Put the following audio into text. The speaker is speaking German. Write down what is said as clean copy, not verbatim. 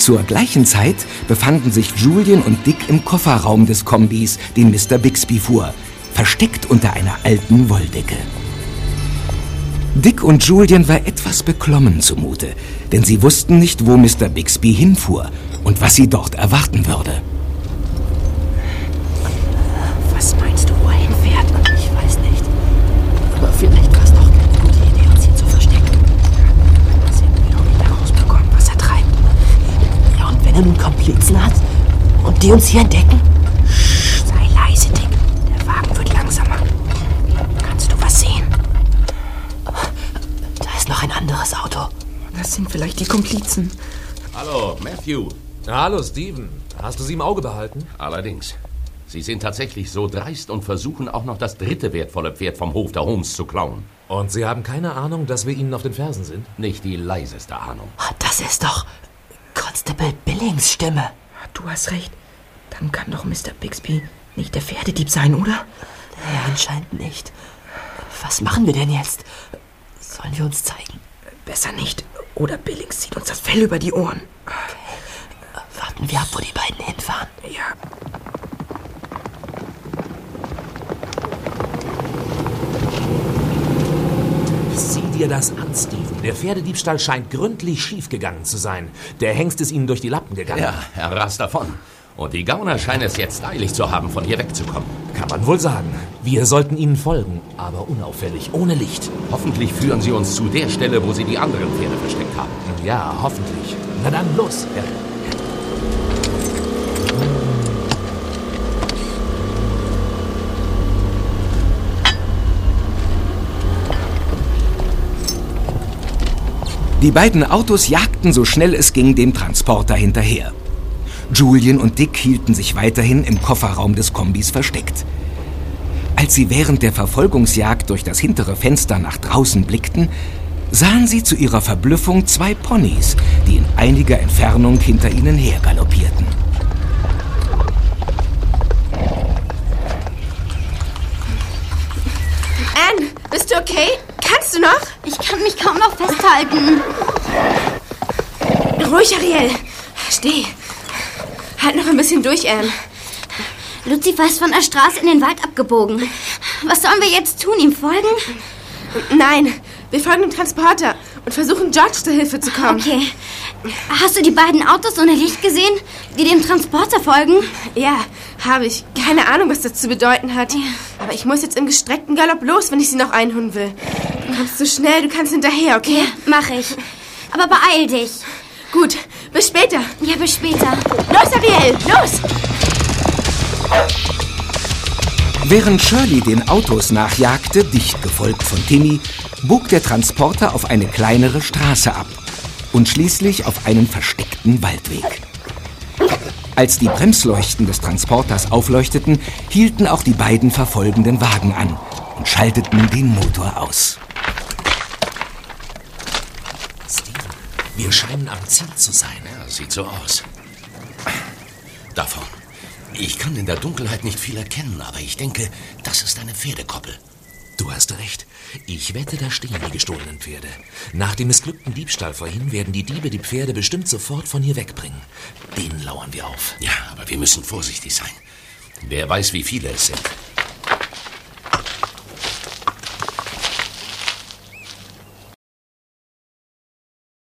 Zur gleichen Zeit befanden sich Julian und Dick im Kofferraum des Kombis, den Mr. Bixby fuhr, versteckt unter einer alten Wolldecke. Dick und Julian war etwas beklommen zumute, denn sie wussten nicht, wo Mr. Bixby hinfuhr und was sie dort erwarten würde. Was meinst du, wo er hinfährt? Ich weiß nicht. Aber vielleicht war es doch keine gute Idee, uns hier zu verstecken. Das hätten wir doch nicht herausbekommen, was er treibt. Ja, und wenn er nun Komplizen hat und die uns hier entdecken? Sei leise, Dick. Der Wagen wird langsamer. Kannst du was sehen? Da ist noch ein anderes Auto. Das sind vielleicht die Komplizen. Hallo, Matthew. Hallo, Steven. Hast du sie im Auge behalten? Allerdings. Sie sind tatsächlich so dreist und versuchen auch noch das dritte wertvolle Pferd vom Hof der Holmes zu klauen. Und Sie haben keine Ahnung, dass wir Ihnen auf den Fersen sind? Nicht die leiseste Ahnung. Das ist doch Constable Billings Stimme. Du hast recht. Dann kann doch Mr. Bixby nicht der Pferdedieb sein, oder? Ja, anscheinend nicht. Was machen wir denn jetzt? Sollen wir uns zeigen? Besser nicht. Oder Billings zieht uns das Fell über die Ohren. Okay. Warten wir ab, wo die beiden hinfahren. Ja. Sieh dir das an, Steven. Der Pferdediebstahl scheint gründlich schiefgegangen zu sein. Der Hengst ist Ihnen durch die Lappen gegangen. Ja, er rast davon. Und die Gauner scheinen es jetzt eilig zu haben, von hier wegzukommen. Kann man wohl sagen. Wir sollten ihnen folgen, aber unauffällig, ohne Licht. Hoffentlich führen sie uns zu der Stelle, wo sie die anderen Pferde versteckt haben. Ja, hoffentlich. Na dann, los. Ja. Die beiden Autos jagten so schnell es ging dem Transporter hinterher. Julian und Dick hielten sich weiterhin im Kofferraum des Kombis versteckt. Als sie während der Verfolgungsjagd durch das hintere Fenster nach draußen blickten, sahen sie zu ihrer Verblüffung zwei Ponys, die in einiger Entfernung hinter ihnen her galoppierten. Anne, bist du okay? Kannst du noch? Ich kann mich kaum noch festhalten. Ruhig, Ariel. Steh. Halt noch ein bisschen durch, Anne. Lucifer ist von der Straße in den Wald abgebogen. Was sollen wir jetzt tun? Ihm folgen? Nein, wir folgen dem Transporter und versuchen, George zur Hilfe zu kommen. Okay. Hast du die beiden Autos ohne Licht gesehen, die dem Transporter folgen? Ja, habe ich. Keine Ahnung, was das zu bedeuten hat. Aber ich muss jetzt im gestreckten Galopp los, wenn ich sie noch einholen will. Du kommst so schnell, du kannst hinterher, okay? Ja, mach ich. Aber beeil dich. Gut, bis später. Ja, bis später. Los, Ariel, los! Während Shirley den Autos nachjagte, dicht gefolgt von Timmy, bog der Transporter auf eine kleinere Straße ab und schließlich auf einen versteckten Waldweg. Als die Bremsleuchten des Transporters aufleuchteten, hielten auch die beiden verfolgenden Wagen an und schalteten den Motor aus. Steven, wir scheinen am Ziel zu sein. Ja, sieht so aus. Davon. Ich kann in der Dunkelheit nicht viel erkennen, aber ich denke, das ist eine Pferdekoppel. Du hast recht. Ich wette, da stehen die gestohlenen Pferde. Nach dem missglückten Diebstahl vorhin werden die Diebe die Pferde bestimmt sofort von hier wegbringen. Denen lauern wir auf. Ja, aber wir müssen vorsichtig sein. Wer weiß, wie viele es sind.